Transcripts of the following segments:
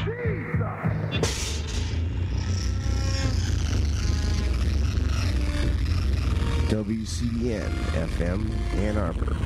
WCN FM Ann Arbor.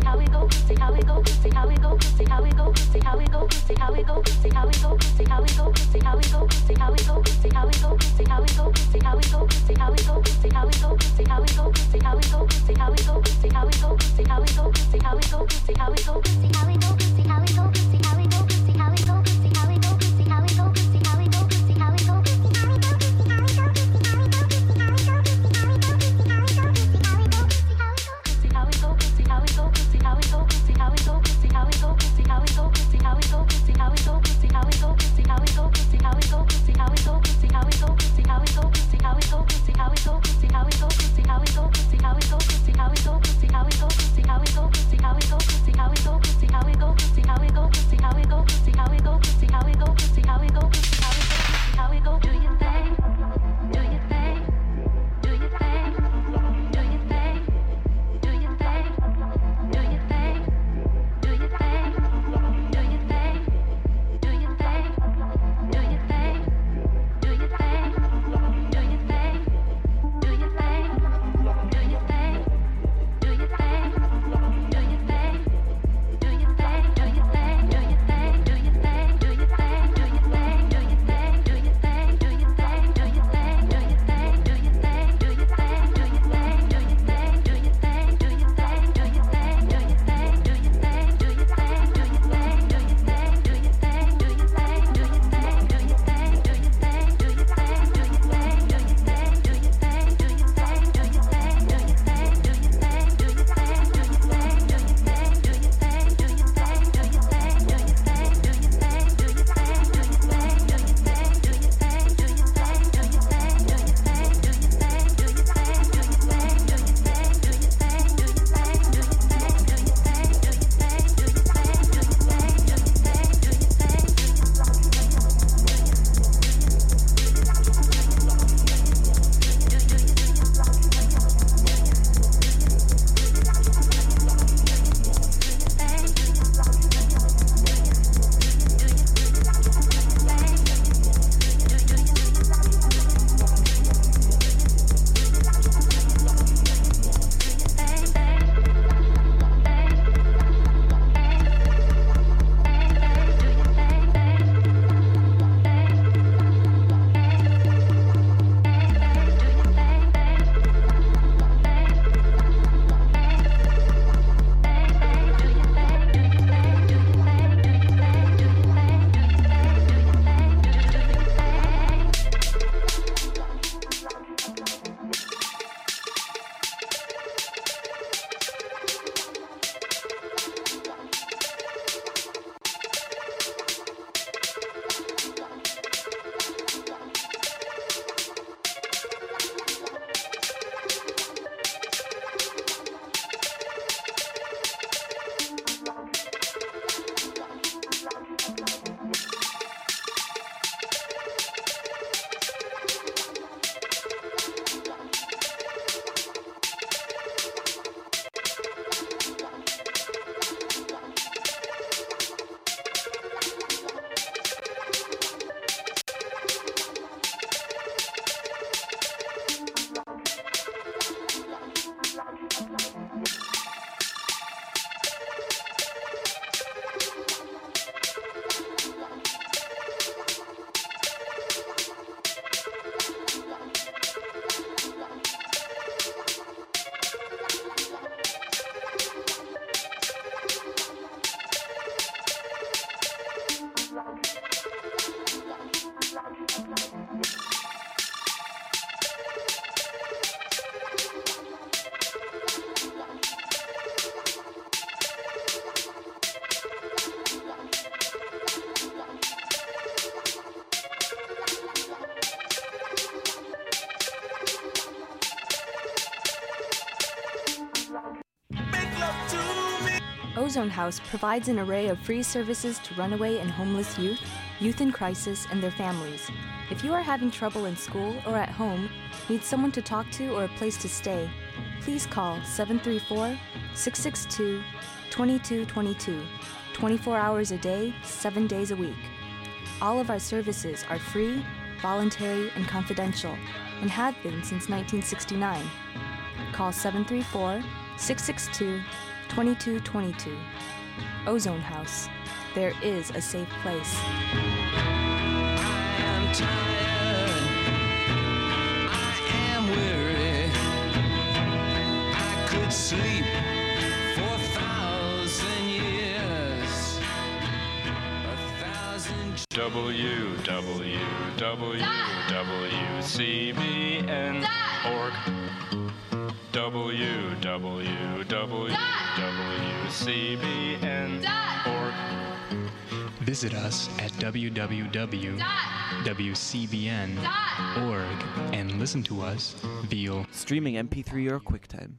Ozone House provides an array of free services to runaway and homeless youth, youth in crisis, and their families. If you are having trouble in school or at home, need someone to talk to or a place to stay, please call 734-662-2222, 24 hours a day, 7 days a week. All of our services are free, voluntary, and confidential, and have been since 1969. Call 734-662-2222 2222. Ozone House. There is a safe place. I am tired. I am weary. I could sleep for 1,000 years. 1,000 www.cbn.org. www.cbn.org. Visit us at www.wcbn.org and listen to us via streaming MP3 or QuickTime.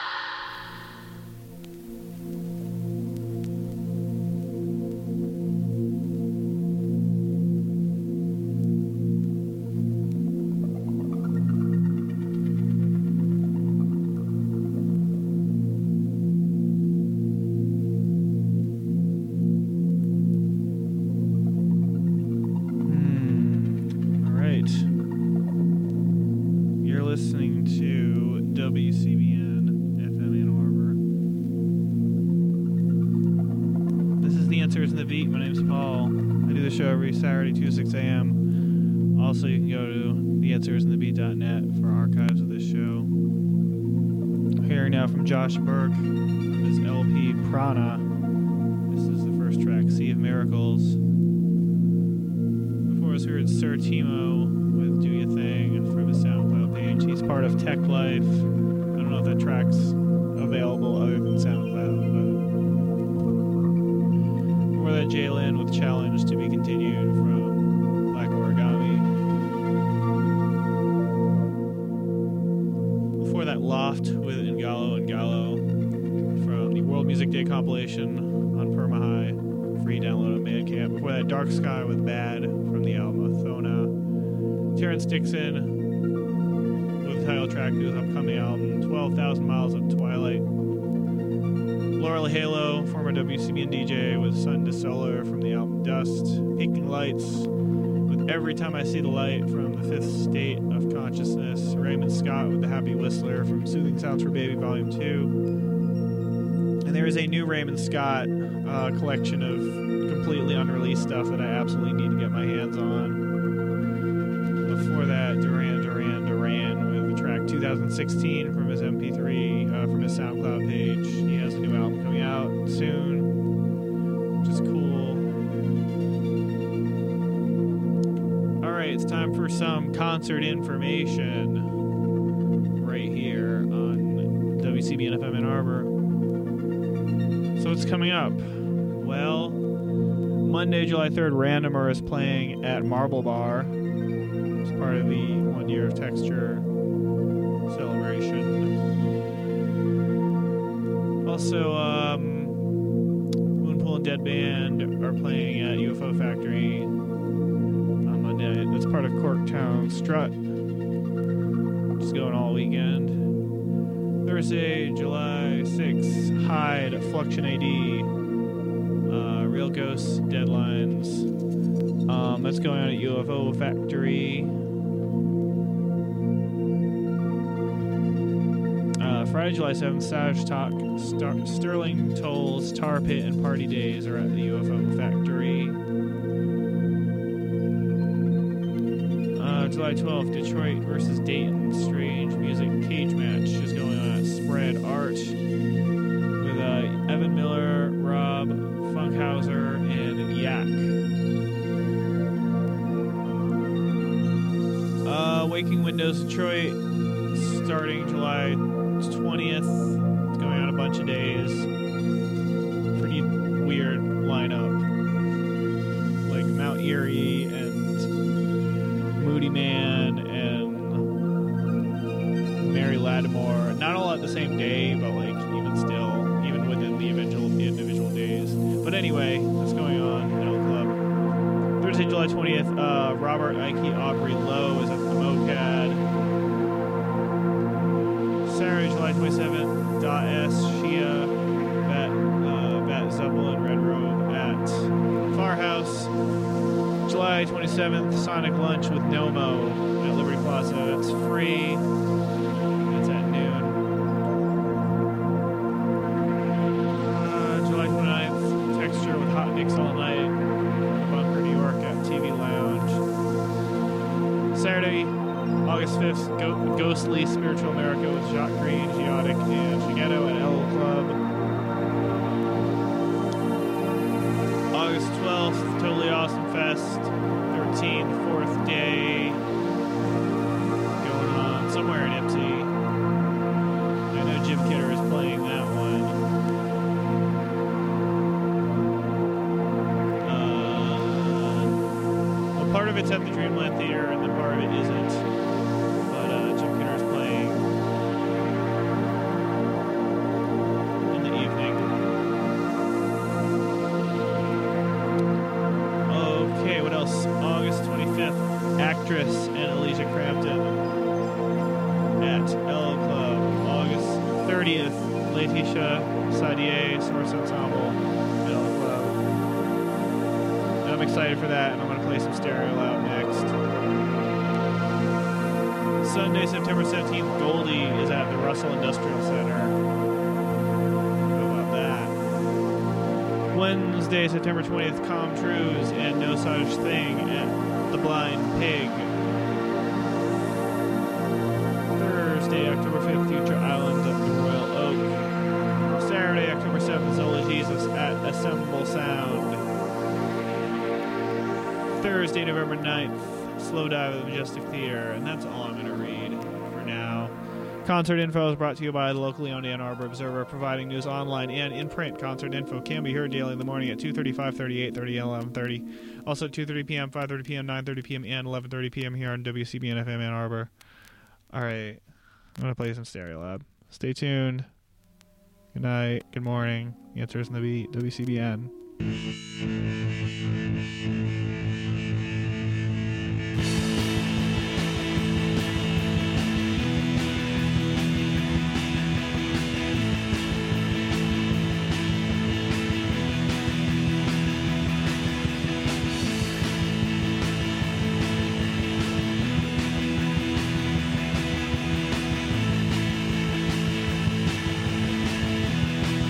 Listening to WCBN FM Ann Arbor. This is The Answers in the Beat. My name's Paul. I do the show every Saturday, 2 to 6 a.m. Also, you can go to theanswersinthebeat.net for archives of this show. Hearing now from Josh Burke from his LP Prana. This is the first track, Sea of Miracles. Before us, we heard Sir Timo with Do Ya Thing from his SoundCloud page. He's part of Tech Life. I don't know if that track's available other than SoundCloud, but before that, Jalen with Challenge to be continued from Black Origami. Before that, Loft with Ngalo from the World Music Day compilation on Permahigh. Free download on Bandcamp. Before that, Dark Sky with Bad from the album Athona. Terrence Dixon with the title track to his upcoming album, 12,000 Miles of Twilight. Laurel Halo, former WCBN DJ, with Sun to Solar from the album Dust. Peaking Lights with Every Time I See the Light from the Fifth State of Consciousness. Raymond Scott with The Happy Whistler from Soothing Sounds for Baby Volume 2. And there is a new Raymond Scott collection of completely unreleased stuff that I absolutely need to get my hands on. Before that, Duran with the track 2016 from his MP3, from his SoundCloud page. He has a new album coming out soon, which is cool. Alright, it's time for some concert information right here on WCBN FM Ann Arbor. So what's coming up? Well, Monday, July 3rd, Randomer is playing at Marble Bar. It's part of the 1 year of Texture celebration. Also, Moonpool and Dead Band are playing at UFO Factory on Monday. That's part of Corktown Strut, which is going all weekend. Thursday, July 6th, Hyde, Fluxion AD, Real Ghosts, Deadlines. That's going on at UFO Factory. Friday, July 7th, Savage Talk, Sterling Tolls, Tar Pit, and Party Days are at the UFO Factory. July 12th, Detroit versus Dayton, Strange Music Cage Match is going on at Spread Art with Evan Miller, Rob Funkhauser, and Yak. Waking Windows Detroit starting July 20th. It's going on a bunch of days. Pretty weird lineup. Like Mount Erie and Moody Man and Mary Lattimore. Not all at the same day, but like even still, even within the individual days. But anyway, what's going on in El Club? Thursday, July 20th, Robert, Ike, Aubrey Lowe is at the MoCAD. Saturday, July 27th, .S, Shia, Bat Zuppel, and Red Robe at Farhouse. July 27th, Sonic Lunch with Nomo at Liberty Plaza. It's free. It's at noon. August 5th, Ghostly Spiritual America with Jacques Green, Geodic, and Shigeto at El Club. August 12th, Totally Awesome Fest, 13th, 4th day, going on somewhere in Ipsy. I know Jim Kidder is playing that one. Well, part of it's at the Dreamland Theater, and then part of it isn't. But Jim Kidder is playing in the evening. Okay, what else? August 25th, Actress and Alicia Crampton at El Club. August 30th, Laetitia Sadier, Source Ensemble at El Club. And I'm excited for that, and I'm going to play some Stereo Loud next. Sunday, September 17th, Goldie is at the Russell Industrial Center. How about that? Wednesday, September 20th, Com Trues and No Such Thing at The Blind Pig. Thursday, October 5th, Future Islands at the Royal Oak. Saturday, October 7th, Zola Jesus at Assemble Sound. Thursday, November 9th, Slow Dive at the Majestic Theater. And that's all I'm going to read for now. Concert info is brought to you by the locally owned Ann Arbor Observer, providing news online and in print. Concert info can be heard daily in the morning at 2:30, 5:30, 8:30, and 11:30. Also at 2:30 p.m., 5:30 p.m., 9:30 p.m., and 11:30 p.m. here on WCBN FM Ann Arbor. All right. I'm going to play some Stereo Lab. Stay tuned. Good night. Good morning. The answer is in the beat. WCBN.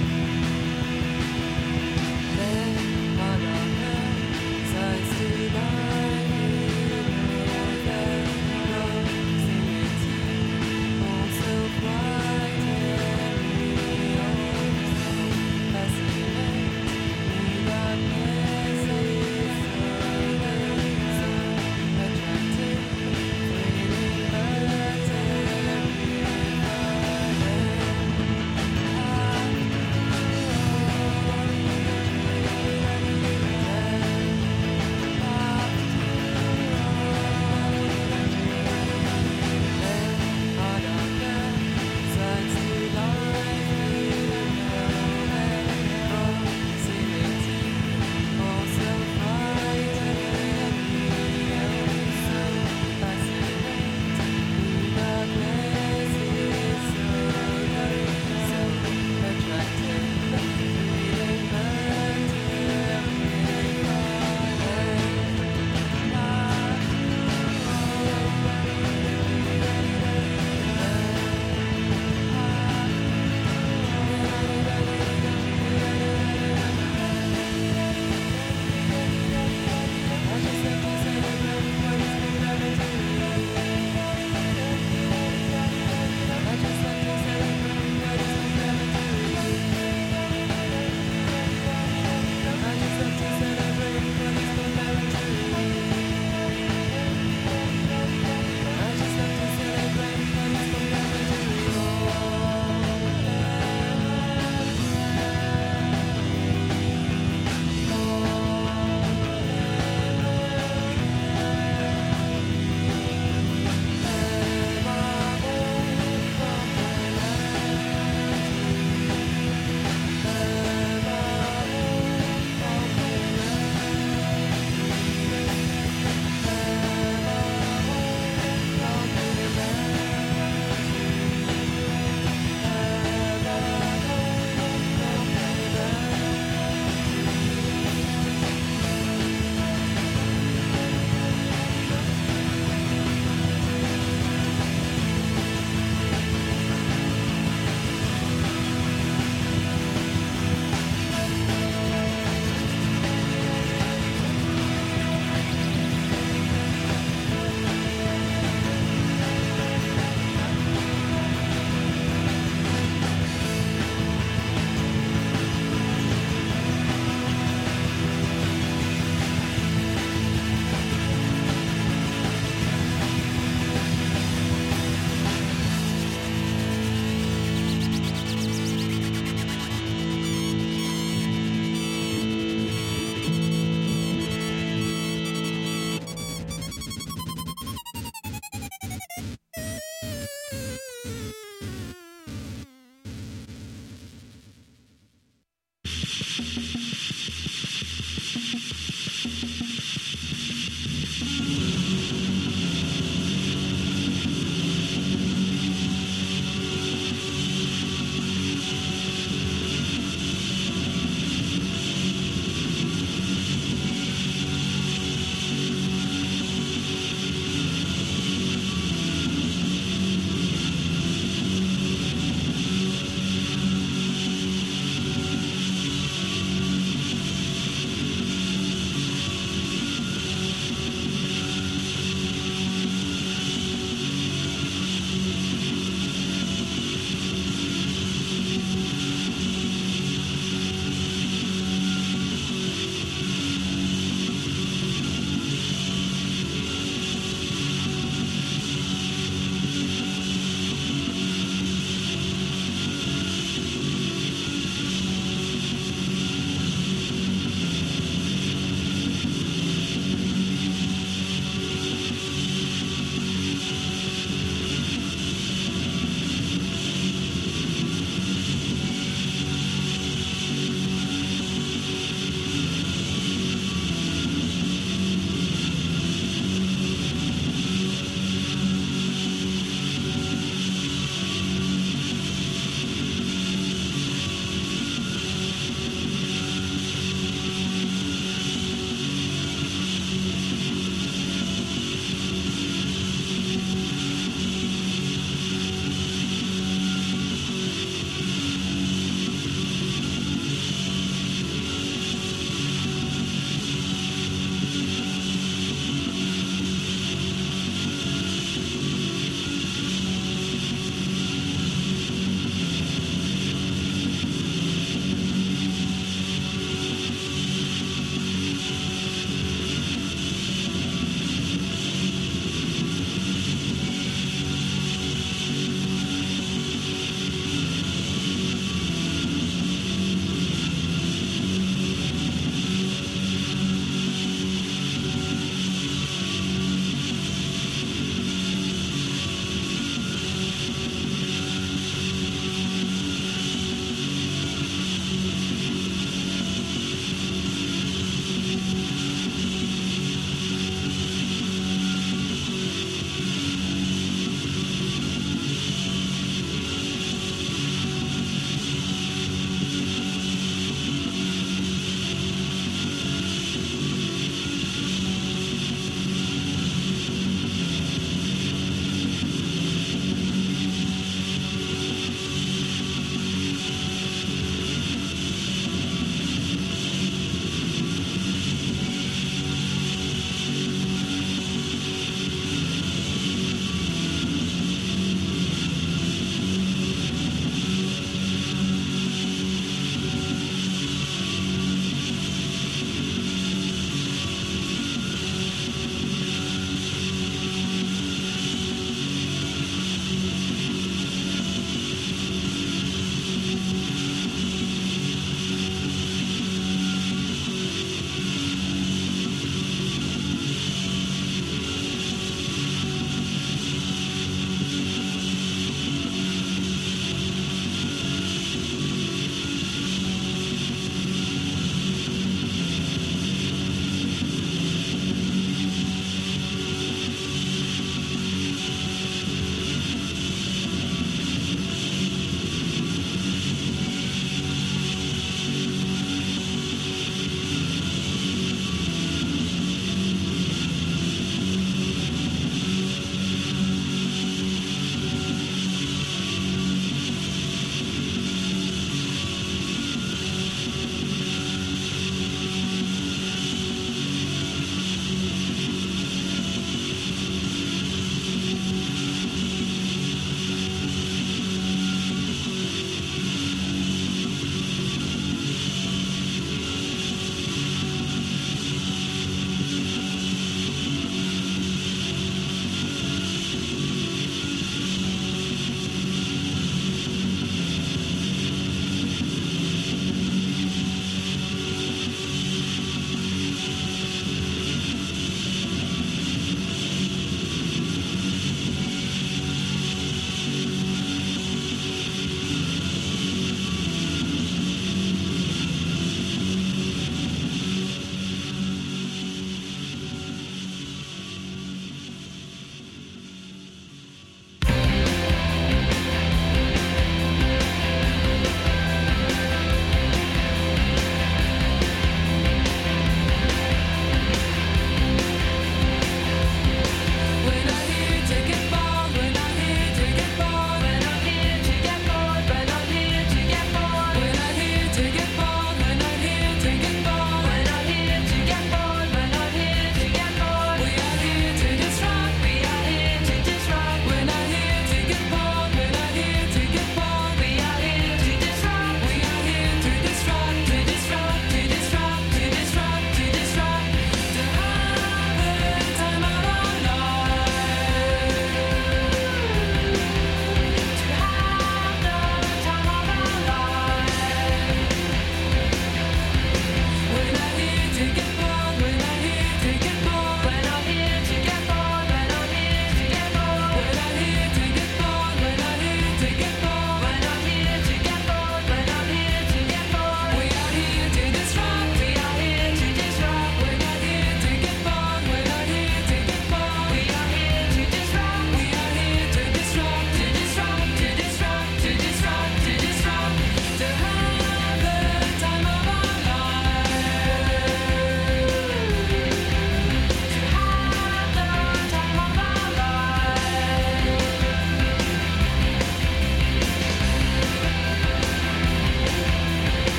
Say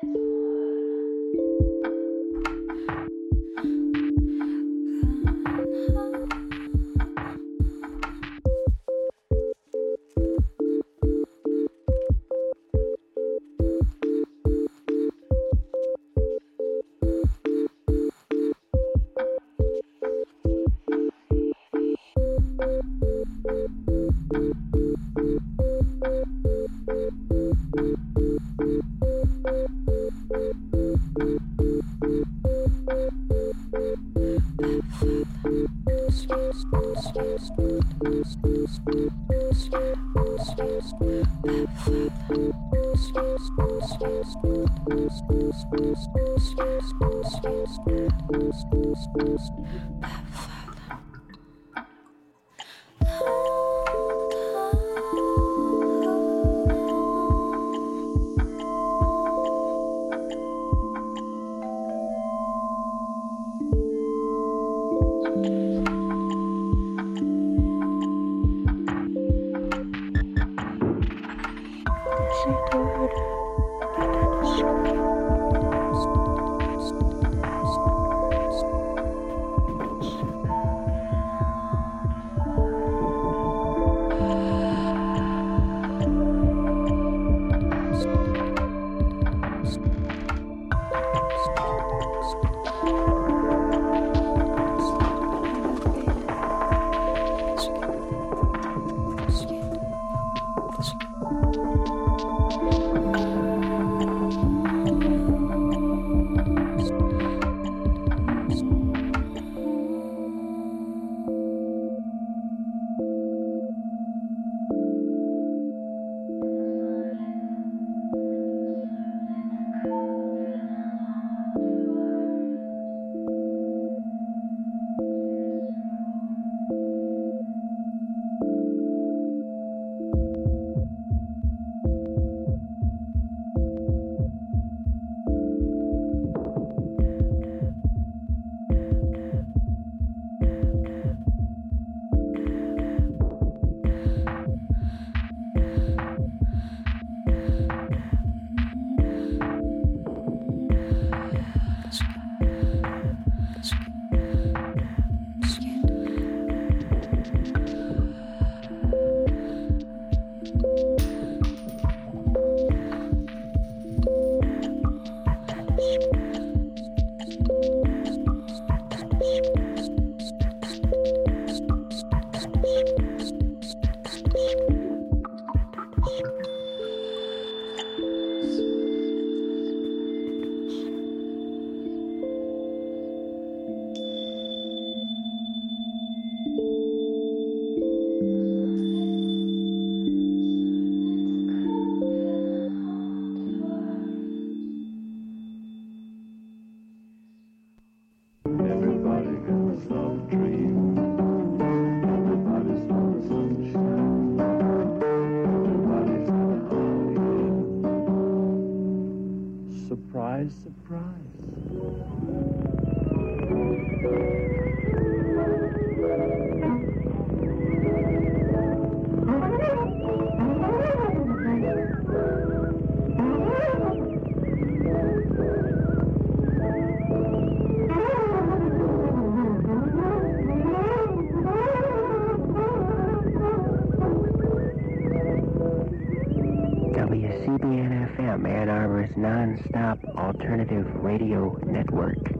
WCBN-FM, Ann Arbor's non-stop alternative radio network. I ain't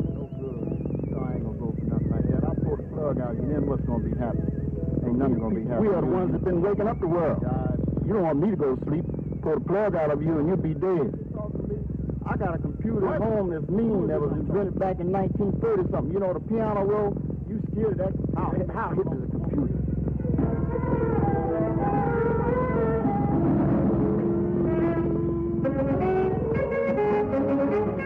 gonna go for nothing like that. I'll pull the plug out, and then what's gonna be happening? Ain't nothing gonna be happening. We are the ones that's been waking up the world. You don't want me to go to sleep. Pull the plug out of you, and you'll be dead. I got a computer at home that's mean that was invented back in 1930-something. You know the piano roll? You scared of that? How hip is it?